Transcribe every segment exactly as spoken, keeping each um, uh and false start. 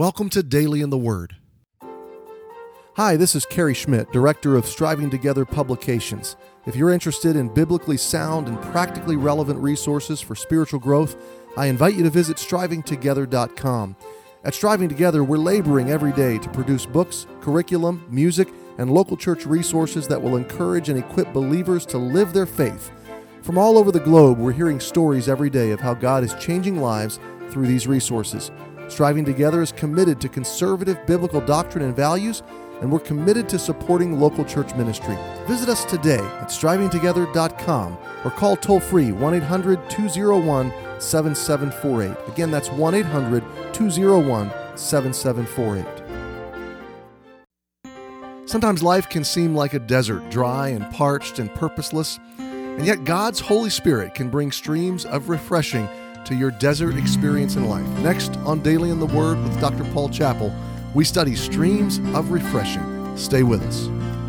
Welcome to Daily in the Word. Hi, this is Kerry Schmidt, Director of Striving Together Publications. If you're interested in biblically sound and practically relevant resources for spiritual growth, I invite you to visit striving together dot com. At Striving Together, we're laboring every day to produce books, curriculum, music, and local church resources that will encourage and equip believers to live their faith. From all over the globe, we're hearing stories every day of how God is changing lives through these resources. Striving Together is committed to conservative biblical doctrine and values, and we're committed to supporting local church ministry. Visit us today at striving together dot com or call toll-free one eight hundred two oh one seven seven four eight. Again, that's one eight hundred two oh one seven seven four eight. Sometimes life can seem like a desert, dry and parched and purposeless, and yet God's Holy Spirit can bring streams of refreshing to your desert experience in life. Next on Daily in the Word with Doctor Paul Chappell, we study streams of refreshing. Stay with us.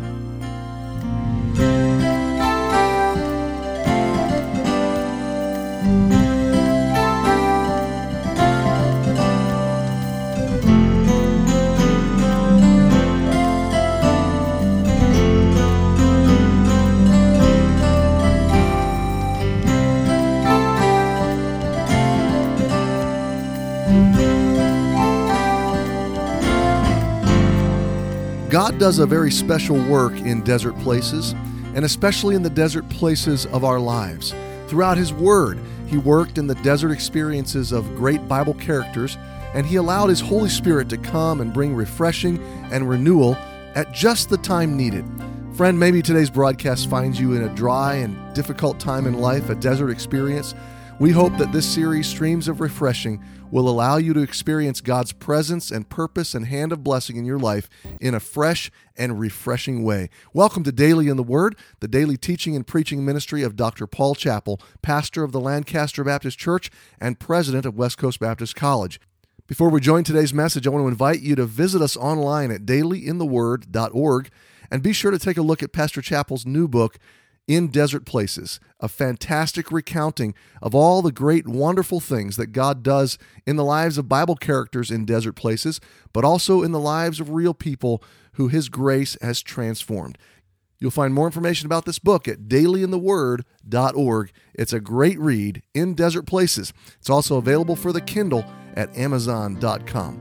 God does a very special work in desert places, and especially in the desert places of our lives. Throughout His Word, He worked in the desert experiences of great Bible characters, and He allowed His Holy Spirit to come and bring refreshing and renewal at just the time needed. Friend, maybe today's broadcast finds you in a dry and difficult time in life, a desert experience. We hope that this series, Streams of Refreshing, will allow you to experience God's presence and purpose and hand of blessing in your life in a fresh and refreshing way. Welcome to Daily in the Word, the daily teaching and preaching ministry of Doctor Paul Chappell, pastor of the Lancaster Baptist Church and president of West Coast Baptist College. Before we join today's message, I want to invite you to visit us online at daily in the word dot org and be sure to take a look at Pastor Chappell's new book, In Desert Places, a fantastic recounting of all the great, wonderful things that God does in the lives of Bible characters in desert places, but also in the lives of real people who His grace has transformed. You'll find more information about this book at daily in the word dot org. It's a great read, In Desert Places. It's also available for the Kindle at amazon dot com.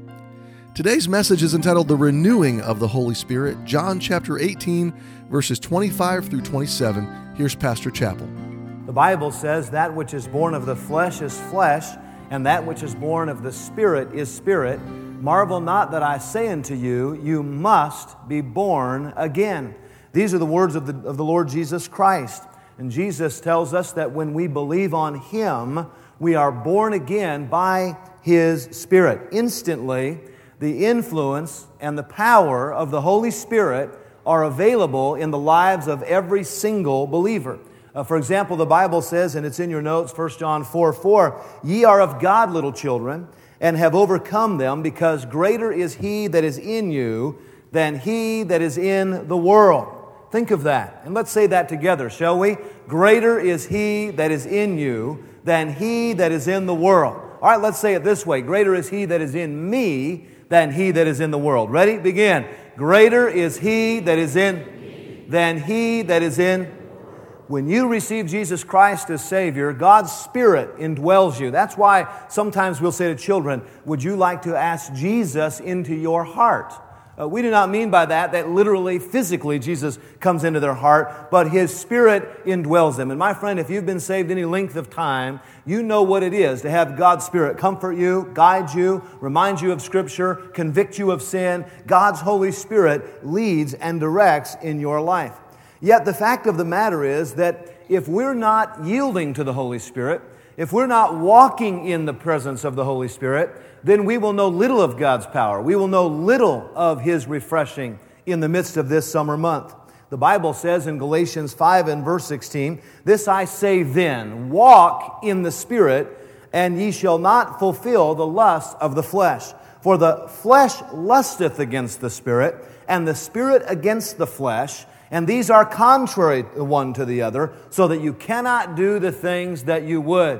Today's message is entitled The Renewing of the Holy Spirit, John chapter eighteen, verses twenty-five through twenty-seven. Here's Pastor Chappell. The Bible says, "That which is born of the flesh is flesh, and that which is born of the Spirit is spirit. Marvel not that I say unto you, you must be born again." These are the words of the, of the Lord Jesus Christ. And Jesus tells us that when we believe on Him, we are born again by His Spirit. Instantly, the influence and the power of the Holy Spirit are available in the lives of every single believer. Uh, for example, the Bible says, and it's in your notes, First John four four, "Ye are of God, little children, and have overcome them, because greater is He that is in you than he that is in the world." Think of that. And let's say that together, shall we? Greater is He that is in you than he that is in the world. All right, let's say it this way. Greater is He that is in me than he that is in the world. Ready? Begin. Greater is He that is in than he that is in. When you receive Jesus Christ as Savior, God's Spirit indwells you. That's why sometimes we'll say to children, "Would you like to ask Jesus into your heart?" Uh, we do not mean by that that literally, physically, Jesus comes into their heart, but His Spirit indwells them. And my friend, if you've been saved any length of time, you know what it is to have God's Spirit comfort you, guide you, remind you of Scripture, convict you of sin. God's Holy Spirit leads and directs in your life. Yet the fact of the matter is that if we're not yielding to the Holy Spirit, if we're not walking in the presence of the Holy Spirit, then we will know little of God's power. We will know little of His refreshing in the midst of this summer month. The Bible says in Galatians five and verse sixteen, "This I say then, walk in the Spirit, and ye shall not fulfill the lust of the flesh. For the flesh lusteth against the Spirit, and the Spirit against the flesh, and these are contrary one to the other, so that you cannot do the things that you would."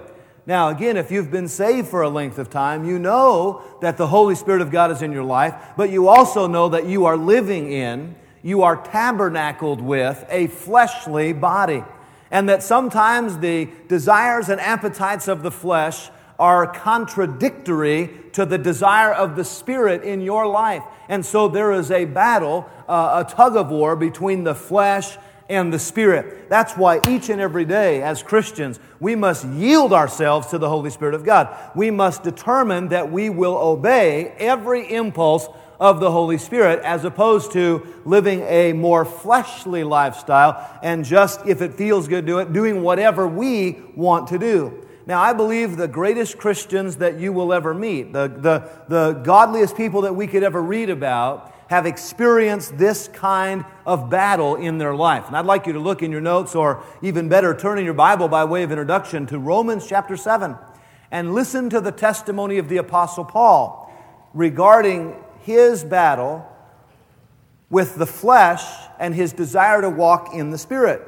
Now, again, if you've been saved for a length of time, you know that the Holy Spirit of God is in your life, but you also know that you are living in, you are tabernacled with a fleshly body, and that sometimes the desires and appetites of the flesh are contradictory to the desire of the Spirit in your life. And so there is a battle, uh, a tug of war between the flesh and the Spirit. That's why each and every day as Christians, we must yield ourselves to the Holy Spirit of God. We must determine that we will obey every impulse of the Holy Spirit as opposed to living a more fleshly lifestyle and just, if it feels good, do it, doing whatever we want to do. Now, I believe the greatest Christians that you will ever meet, the, the, the godliest people that we could ever read about, have experienced this kind of battle in their life. And I'd like you to look in your notes, or even better, turn in your Bible by way of introduction to Romans chapter seven, and listen to the testimony of the Apostle Paul regarding his battle with the flesh and his desire to walk in the Spirit.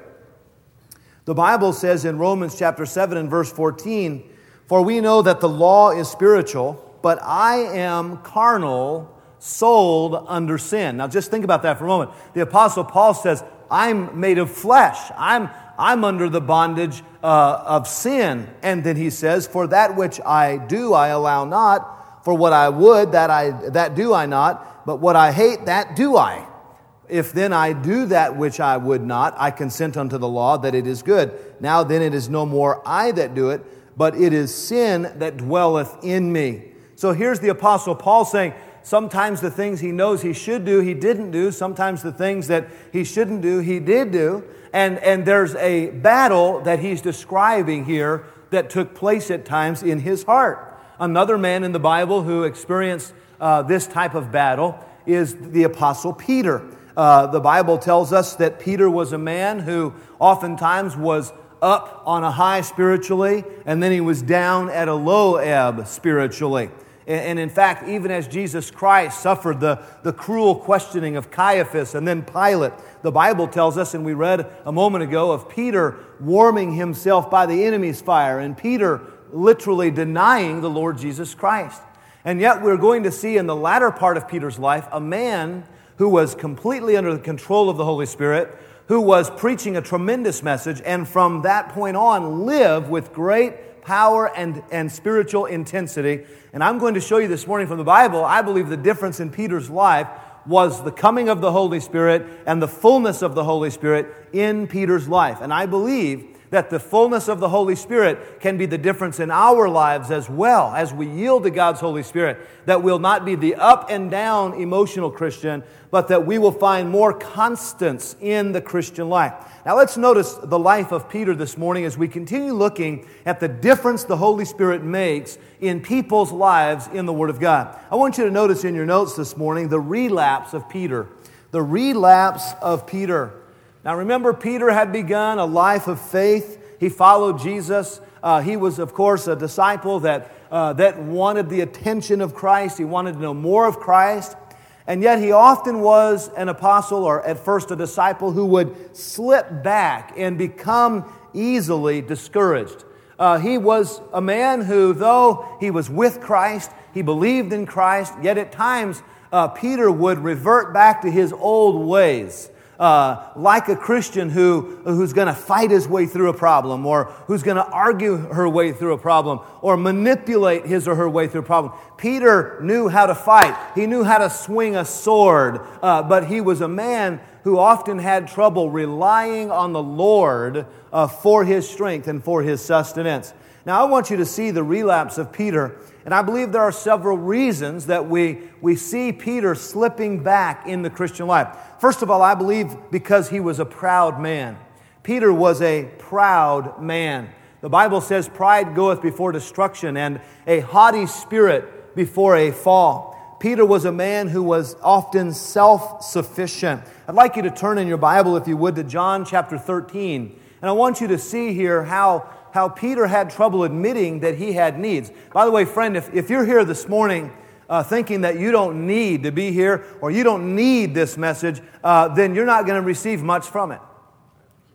The Bible says in Romans chapter seven and verse fourteen, "For we know that the law is spiritual, but I am carnal, sold under sin." Now just think about that for a moment. The Apostle Paul says, I'm made of flesh. I'm, I'm under the bondage uh, of sin. And then he says, "For that which I do I allow not, for what I would, that I that do I not, but what I hate, that do I. If then I do that which I would not, I consent unto the law that it is good. Now then it is no more I that do it, but it is sin that dwelleth in me." So here's the Apostle Paul saying, sometimes the things he knows he should do, he didn't do. Sometimes the things that he shouldn't do, he did do. And, and there's a battle that he's describing here that took place at times in his heart. Another man in the Bible who experienced uh, this type of battle is the Apostle Peter. Uh, the Bible tells us that Peter was a man who oftentimes was up on a high spiritually, and then he was down at a low ebb spiritually. And in fact, even as Jesus Christ suffered the, the cruel questioning of Caiaphas and then Pilate, the Bible tells us, and we read a moment ago, of Peter warming himself by the enemy's fire, and Peter literally denying the Lord Jesus Christ. And yet we're going to see in the latter part of Peter's life a man who was completely under the control of the Holy Spirit, who was preaching a tremendous message, and from that point on lived with great power and, and spiritual intensity. And I'm going to show you this morning from the Bible, I believe the difference in Peter's life was the coming of the Holy Spirit and the fullness of the Holy Spirit in Peter's life. And I believe that the fullness of the Holy Spirit can be the difference in our lives as well as we yield to God's Holy Spirit, that we'll not be the up and down emotional Christian, but that we will find more constance in the Christian life. Now let's notice the life of Peter this morning as we continue looking at the difference the Holy Spirit makes in people's lives in the Word of God. I want you to notice in your notes this morning the relapse of Peter. The relapse of Peter. Now remember, Peter had begun a life of faith. He followed Jesus. Uh, he was, of course, a disciple that, uh, that wanted the attention of Christ. He wanted to know more of Christ. And yet he often was an apostle, or at first a disciple, who would slip back and become easily discouraged. Uh, he was a man who, though he was with Christ, he believed in Christ, yet at times uh, Peter would revert back to his old ways. Uh, like a Christian who who's going to fight his way through a problem, or who's going to argue her way through a problem, or manipulate his or her way through a problem. Peter knew how to fight. He knew how to swing a sword, uh, but he was a man who often had trouble relying on the Lord uh, for his strength and for his sustenance. Now, I want you to see the relapse of Peter, and I believe there are several reasons that we, we see Peter slipping back in the Christian life. First of all, I believe because he was a proud man. Peter was a proud man. The Bible says pride goeth before destruction, and a haughty spirit before a fall. Peter was a man who was often self-sufficient. I'd like you to turn in your Bible, if you would, to John chapter thirteen. And I want you to see here how how Peter had trouble admitting that he had needs. By the way, friend, if, if you're here this morning uh, thinking that you don't need to be here, or you don't need this message, uh, then you're not going to receive much from it.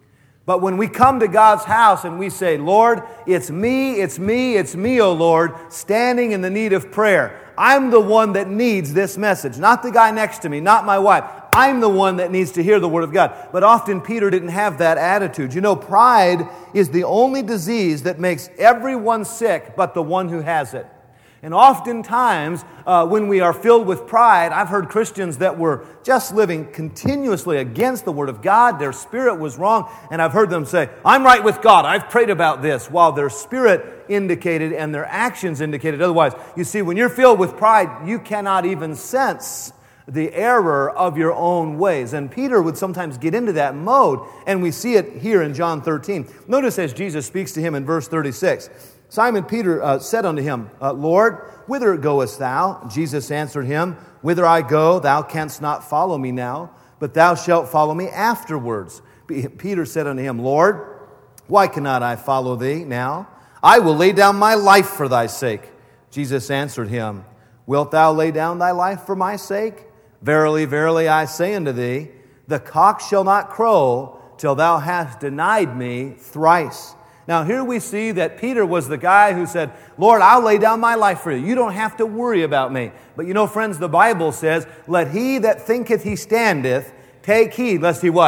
But when we come to God's house and we say, Lord, it's me, it's me, it's me, O Lord, standing in the need of prayer. I'm the one that needs this message, not the guy next to me, not my wife. I'm the one that needs to hear the Word of God. But often Peter didn't have that attitude. You know, pride is the only disease that makes everyone sick but the one who has it. And oftentimes, uh, when we are filled with pride, I've heard Christians that were just living continuously against the Word of God. Their spirit was wrong. And I've heard them say, I'm right with God. I've prayed about this. While their spirit indicated and their actions indicated otherwise. You see, when you're filled with pride, you cannot even sense the error of your own ways. And Peter would sometimes get into that mode. And we see it here in John thirteen. Notice as Jesus speaks to him in verse thirty-six. Simon Peter uh, said unto him, uh, Lord, whither goest thou? Jesus answered him, Whither I go, thou canst not follow me now, but thou shalt follow me afterwards. P- Peter said unto him, Lord, why cannot I follow thee now? I will lay down my life for thy sake. Jesus answered him, Wilt thou lay down thy life for my sake? Verily, verily, I say unto thee, the cock shall not crow till thou hast denied me thrice. Now here we see that Peter was the guy who said, Lord, I'll lay down my life for you. You don't have to worry about me. But you know, friends, the Bible says, let he that thinketh he standeth take heed, lest he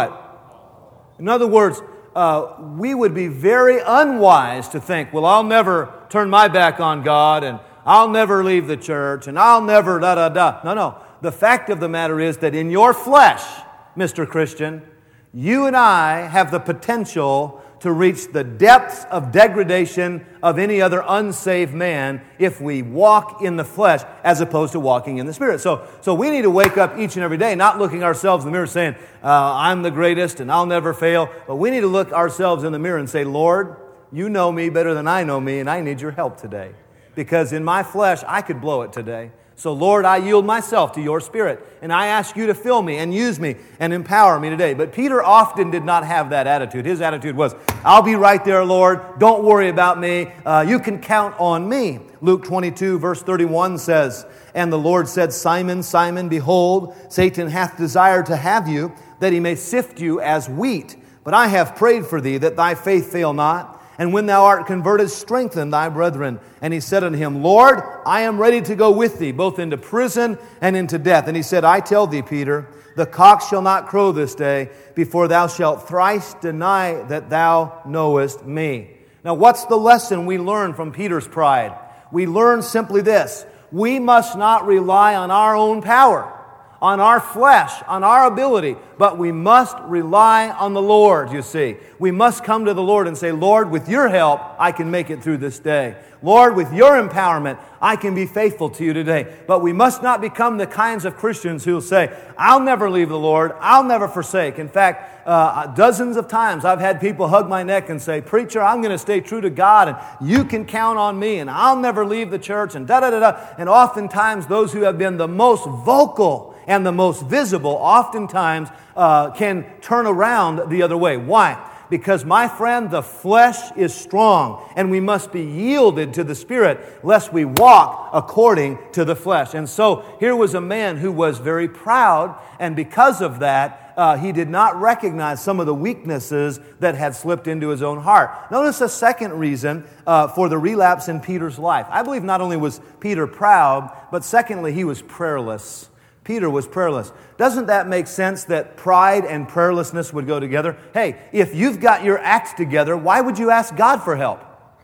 what? In other words, uh, we would be very unwise to think, well, I'll never turn my back on God, and I'll never leave the church, and I'll never da-da-da. No, no. The fact of the matter is that in your flesh, Mister Christian, you and I have the potential to reach the depths of degradation of any other unsaved man if we walk in the flesh as opposed to walking in the Spirit. So, so we need to wake up each and every day, not looking ourselves in the mirror saying, uh, I'm the greatest and I'll never fail. But we need to look ourselves in the mirror and say, Lord, you know me better than I know me, and I need your help today. Because in my flesh, I could blow it today. So, Lord, I yield myself to your Spirit, and I ask you to fill me and use me and empower me today. But Peter often did not have that attitude. His attitude was, I'll be right there, Lord. Don't worry about me. Uh, you can count on me. Luke twenty-two, verse thirty-one says, And the Lord said, Simon, Simon, behold, Satan hath desired to have you, that he may sift you as wheat. But I have prayed for thee, that thy faith fail not. And when thou art converted, strengthen thy brethren. And he said unto him, Lord, I am ready to go with thee, both into prison and into death. And he said, I tell thee, Peter, the cock shall not crow this day, before thou shalt thrice deny that thou knowest me. Now, what's the lesson we learn from Peter's pride? We learn simply this. We must not rely on our own power, on our flesh, on our ability, but we must rely on the Lord, you see. We must come to the Lord and say, Lord, with your help, I can make it through this day. Lord, with your empowerment, I can be faithful to you today. But we must not become the kinds of Christians who will say, I'll never leave the Lord, I'll never forsake. In fact, uh, dozens of times I've had people hug my neck and say, Preacher, I'm going to stay true to God, and you can count on me, and I'll never leave the church, and da-da-da-da. And oftentimes those who have been the most vocal and the most visible oftentimes uh, can turn around the other way. Why? Because, my friend, the flesh is strong, and we must be yielded to the Spirit, lest we walk according to the flesh. And so here was a man who was very proud, and because of that, uh, he did not recognize some of the weaknesses that had slipped into his own heart. Notice a second reason uh, for the relapse in Peter's life. I believe not only was Peter proud, but secondly, he was prayerless. Peter was prayerless. Doesn't that make sense that pride and prayerlessness would go together? Hey, if you've got your act together, why would you ask God for help?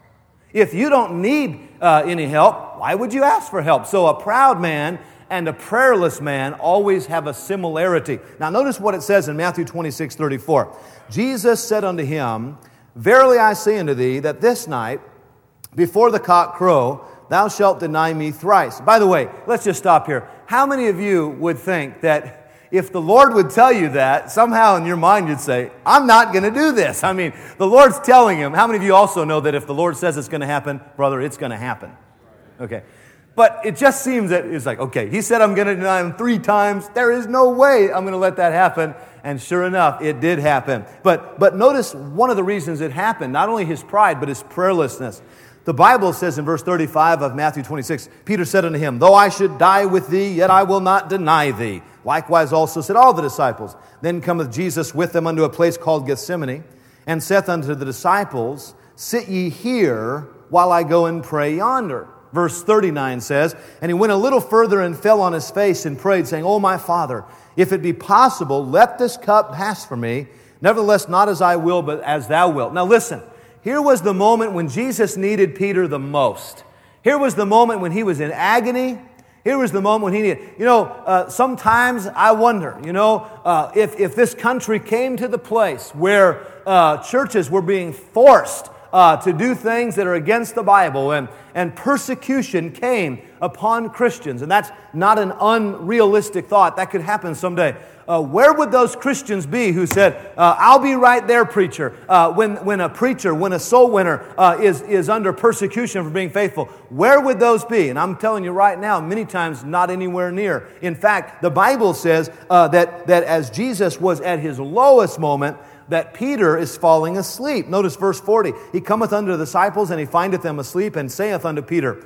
If you don't need uh, any help, why would you ask for help? So a proud man and a prayerless man always have a similarity. Now notice what it says in Matthew twenty-six thirty-four. Jesus said unto him, Verily I say unto thee, that this night, before the cock crow, thou shalt deny me thrice. By the way, let's just stop here. How many of you would think that if the Lord would tell you that, somehow in your mind you'd say, I'm not going to do this? I mean, the Lord's telling him. How many of you also know that if the Lord says it's going to happen, brother, it's going to happen? Okay. But it just seems that it's like, okay, he said I'm going to deny him three times. There is no way I'm going to let that happen. And sure enough, it did happen. But, but notice one of the reasons it happened, not only his pride, but his prayerlessness. The Bible says in verse thirty-five of Matthew twenty-six, Peter said unto him, Though I should die with thee, yet I will not deny thee. Likewise also said all the disciples. Then cometh Jesus with them unto a place called Gethsemane, and saith unto the disciples, Sit ye here, while I go and pray yonder. Verse thirty-nine says, And he went a little further and fell on his face and prayed, saying, O my Father, if it be possible, let this cup pass from me. Nevertheless, not as I will, but as thou wilt. Now listen, here was the moment when Jesus needed Peter the most. Here was the moment when he was in agony. Here was the moment when he needed. You know, uh, sometimes I wonder, you know, uh, if, if this country came to the place where uh, churches were being forced uh, to do things that are against the Bible, and, and persecution came upon Christians, and that's not an unrealistic thought. That could happen someday. Uh, where would those Christians be who said, uh, I'll be right there, preacher, uh, when, when a preacher, when a soul winner uh, is, is under persecution for being faithful? Where would those be? And I'm telling you right now, many times not anywhere near. In fact, the Bible says uh, that, that as Jesus was at his lowest moment, that Peter is falling asleep. Notice verse forty. He cometh unto the disciples, and he findeth them asleep, and saith unto Peter,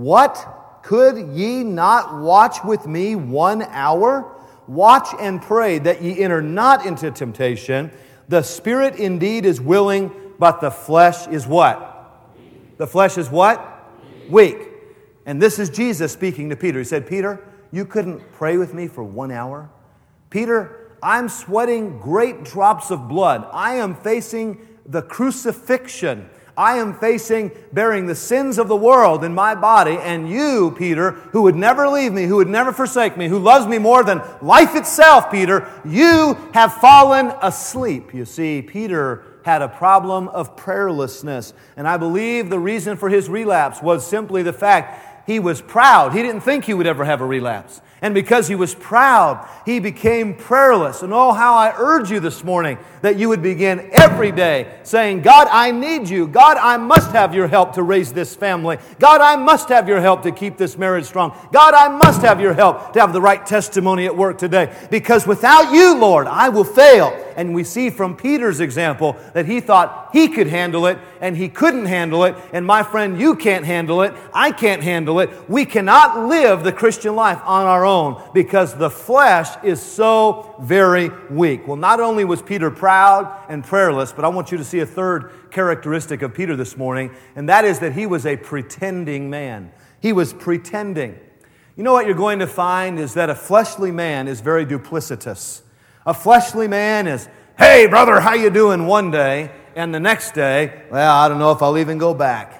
What? Could ye not watch with me one hour? Watch and pray that ye enter not into temptation. The spirit indeed is willing, but the flesh is what? The flesh is what? Weak. And this is Jesus speaking to Peter. He said, Peter, you couldn't pray with me for one hour? Peter, I'm sweating great drops of blood. I am facing the crucifixion. I am facing bearing the sins of the world in my body, and you, Peter, who would never leave me, who would never forsake me, who loves me more than life itself, Peter, you have fallen asleep. You see, Peter had a problem of prayerlessness, and I believe the reason for his relapse was simply the fact he was proud. He didn't think he would ever have a relapse. And because he was proud, he became prayerless. And oh, how I urge you this morning that you would begin every day saying, God, I need you. God, I must have your help to raise this family. God, I must have your help to keep this marriage strong. God, I must have your help to have the right testimony at work today. Because without you, Lord, I will fail. And we see from Peter's example that he thought he could handle it, and he couldn't handle it. And my friend, you can't handle it. I can't handle it. We cannot live the Christian life on our own because the flesh is so very weak. Well, not only was Peter proud and prayerless, but I want you to see a third characteristic of Peter this morning, and that is that he was a pretending man. He was pretending. You know what you're going to find is that a fleshly man is very duplicitous. A fleshly man is, hey, brother, how you doing one day? And the next day, well, I don't know if I'll even go back.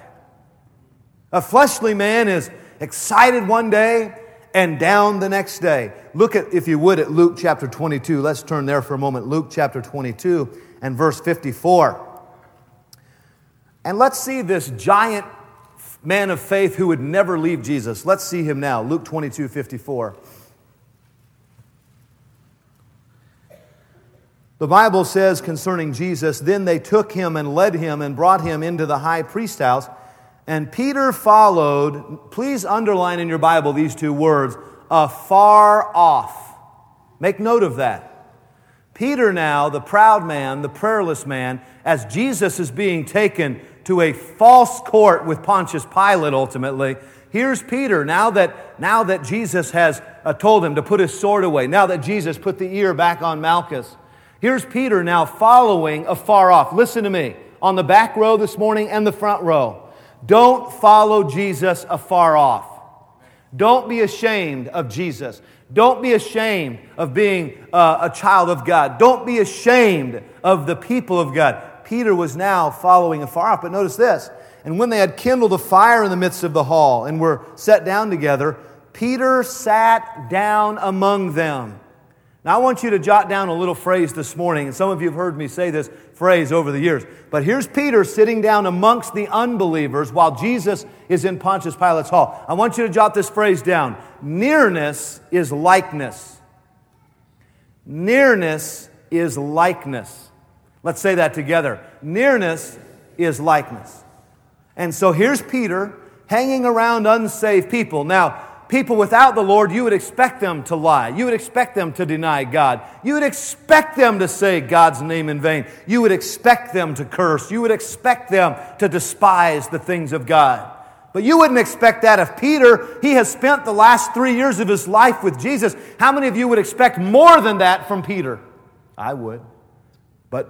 A fleshly man is excited one day and down the next day. Look at, if you would, at Luke chapter twenty-two. Let's turn there for a moment. Luke chapter twenty-two and verse fifty-four. And let's see this giant man of faith who would never leave Jesus. Let's see him now. Luke twenty-two fifty-four. The Bible says concerning Jesus, Then they took him and led him and brought him into the high priest's house. And Peter followed. Please underline in your Bible these two words, afar off. Make note of that. Peter now, the proud man, the prayerless man, as Jesus is being taken to a false court with Pontius Pilate ultimately, here's Peter, now that, now that Jesus has uh, told him to put his sword away, now that Jesus put the ear back on Malchus, here's Peter now following afar off. Listen to me, on the back row this morning and the front row. Don't follow Jesus afar off. Don't be ashamed of Jesus. Don't be ashamed of being uh, a child of God. Don't be ashamed of the people of God. Peter was now following afar off. But notice this. And when they had kindled a fire in the midst of the hall and were set down together, Peter sat down among them. Now, I want you to jot down a little phrase this morning, and some of you have heard me say this phrase over the years. But here's Peter sitting down amongst the unbelievers while Jesus is in Pontius Pilate's hall. I want you to jot this phrase down. Nearness is likeness. Nearness is likeness. Let's say that together. Nearness is likeness. And so here's Peter hanging around unsaved people. Now, people without the Lord, you would expect them to lie. You would expect them to deny God. You would expect them to say God's name in vain. You would expect them to curse. You would expect them to despise the things of God. But you wouldn't expect that of Peter. He has spent the last three years of his life with Jesus. How many of you would expect more than that from Peter? I would. But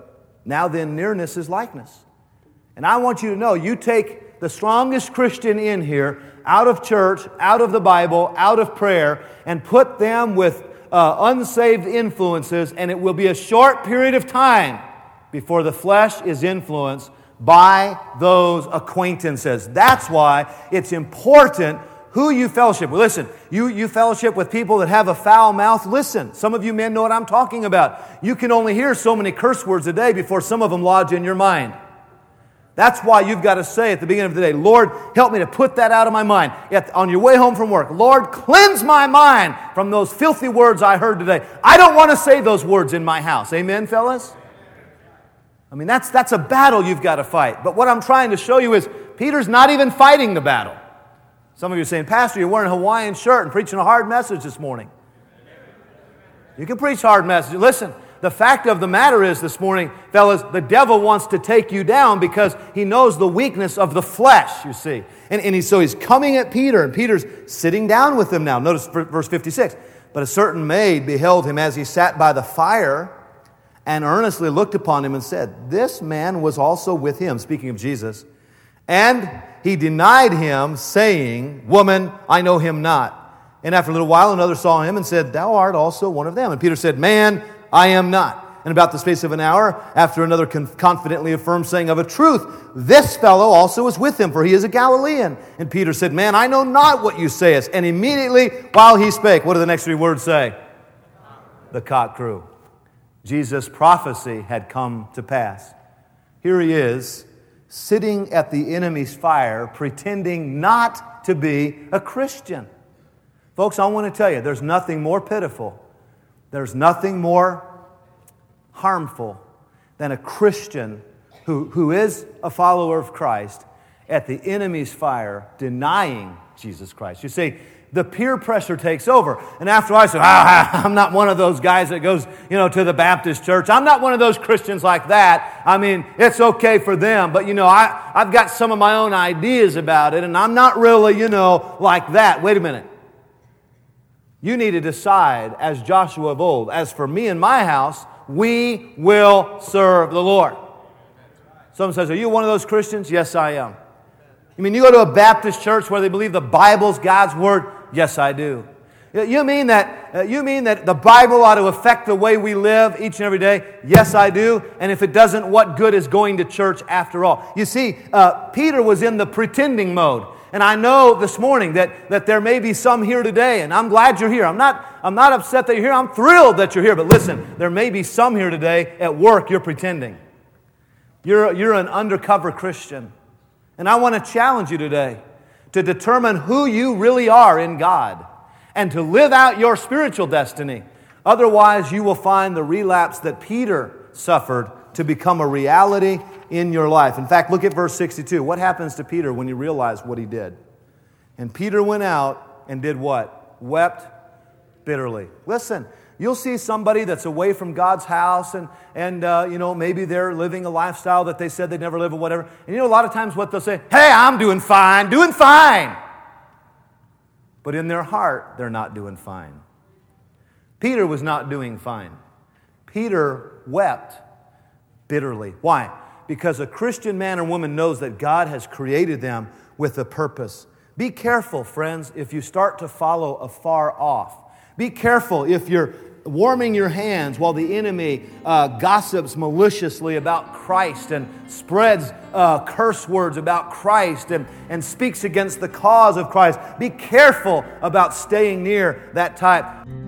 Now then, nearness is likeness. And I want you to know, you take the strongest Christian in here, out of church, out of the Bible, out of prayer, and put them with uh, unsaved influences, and it will be a short period of time before the flesh is influenced by those acquaintances. That's why it's important who you fellowship with. Listen, you, you fellowship with people that have a foul mouth. Listen, some of you men know what I'm talking about. You can only hear so many curse words a day before some of them lodge in your mind. That's why you've got to say at the beginning of the day, Lord, help me to put that out of my mind. At, on your way home from work, Lord, cleanse my mind from those filthy words I heard today. I don't want to say those words in my house. Amen, fellas? I mean, that's, that's a battle you've got to fight. But what I'm trying to show you is Peter's not even fighting the battle. Some of you are saying, Pastor, you're wearing a Hawaiian shirt and preaching a hard message this morning. You can preach hard messages. Listen, the fact of the matter is this morning, fellas, the devil wants to take you down because he knows the weakness of the flesh, you see. And, and he, so he's coming at Peter, and Peter's sitting down with him now. Notice verse fifty-six. But a certain maid beheld him as he sat by the fire and earnestly looked upon him and said, This man was also with him, speaking of Jesus. And he denied him, saying, Woman, I know him not. And after a little while, another saw him and said, Thou art also one of them. And Peter said, Man, I am not. And about the space of an hour, after another confidently affirmed, saying, Of a truth, this fellow also is with him, for he is a Galilean. And Peter said, Man, I know not what you sayest. And immediately, while he spake, what do the next three words say? The cock crew. Jesus' prophecy had come to pass. Here he is, sitting at the enemy's fire, pretending not to be a Christian. Folks, I want to tell you, there's nothing more pitiful, there's nothing more harmful than a Christian who, who is a follower of Christ at the enemy's fire, denying Jesus Christ. You see, the peer pressure takes over. And after I said, ah, I'm not one of those guys that goes, you know, to the Baptist church. I'm not one of those Christians like that. I mean, it's okay for them. But, you know, I, I've got some of my own ideas about it, and I'm not really, you know, like that. Wait a minute. You need to decide, as Joshua of old, as for me and my house, we will serve the Lord. Someone says, are you one of those Christians? Yes, I am. You mean you go to a Baptist church where they believe the Bible's God's Word? Yes, I do. You mean that uh, you mean that the Bible ought to affect the way we live each and every day? Yes, I do. And if it doesn't, what good is going to church after all? You see, uh, Peter was in the pretending mode. And I know this morning that, that there may be some here today, and I'm glad you're here. I'm not, I'm not upset that you're here. I'm thrilled that you're here. But listen, there may be some here today at work you're pretending. You're, you're an undercover Christian. And I want to challenge you today to determine who you really are in God and to live out your spiritual destiny. Otherwise, you will find the relapse that Peter suffered to become a reality in your life. In fact, look at verse sixty-two. What happens to Peter when he realized what he did? And Peter went out and did what? Wept bitterly. Listen, you'll see somebody that's away from God's house and, and uh, you know, maybe they're living a lifestyle that they said they'd never live or whatever. And you know, a lot of times what they'll say, hey, I'm doing fine, doing fine. But in their heart, they're not doing fine. Peter was not doing fine. Peter wept bitterly. Why? Because a Christian man or woman knows that God has created them with a purpose. Be careful, friends, if you start to follow afar off. Be careful if you're warming your hands while the enemy uh, gossips maliciously about Christ and spreads uh, curse words about Christ and, and speaks against the cause of Christ. Be careful about staying near that type.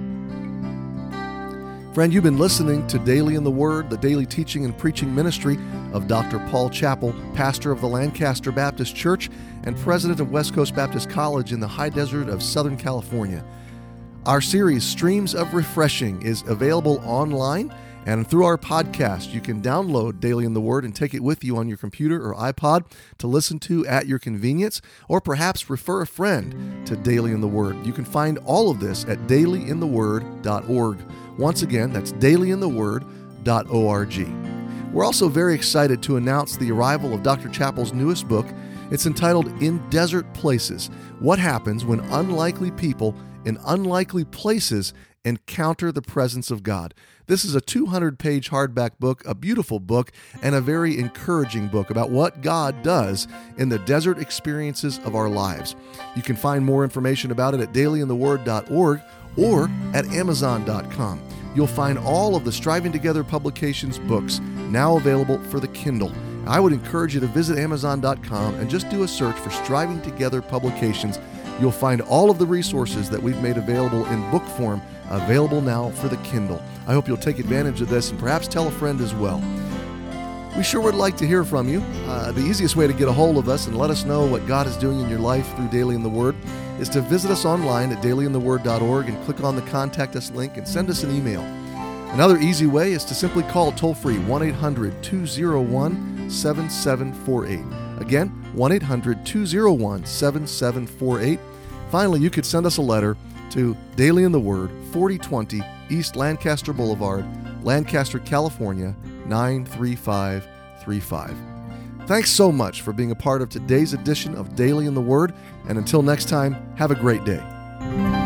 Friend, you've been listening to Daily in the Word, the daily teaching and preaching ministry of Doctor Paul Chappell, pastor of the Lancaster Baptist Church and president of West Coast Baptist College in the high desert of Southern California. Our series, Streams of Refreshing, is available online, and through our podcast, you can download Daily in the Word and take it with you on your computer or iPod to listen to at your convenience, or perhaps refer a friend to Daily in the Word. You can find all of this at daily in the word dot org. Once again, that's daily in the word dot org. We're also very excited to announce the arrival of Doctor Chappell's newest book. It's entitled In Desert Places: What Happens When Unlikely People in Unlikely Places Encounter the Presence of God. This is a two hundred page hardback book, a beautiful book, and a very encouraging book about what God does in the desert experiences of our lives. You can find more information about it at daily in the word dot org or at amazon dot com. You'll find all of the Striving Together Publications books now available for the Kindle. I would encourage you to visit amazon dot com and just do a search for Striving Together Publications. You'll find all of the resources that we've made available in book form, available now for the Kindle. I hope you'll take advantage of this and perhaps tell a friend as well. We sure would like to hear from you. Uh, the easiest way to get a hold of us and let us know what God is doing in your life through Daily in the Word is to visit us online at daily in the word dot org and click on the Contact Us link and send us an email. Another easy way is to simply call toll-free one eight hundred two oh one seven seven four eight. Again, one eight hundred two oh one seven seven four eight. Finally, you could send us a letter to Daily in the Word, forty twenty East Lancaster Boulevard, Lancaster, California, nine three five three five. Thanks so much for being a part of today's edition of Daily in the Word, and until next time, have a great day.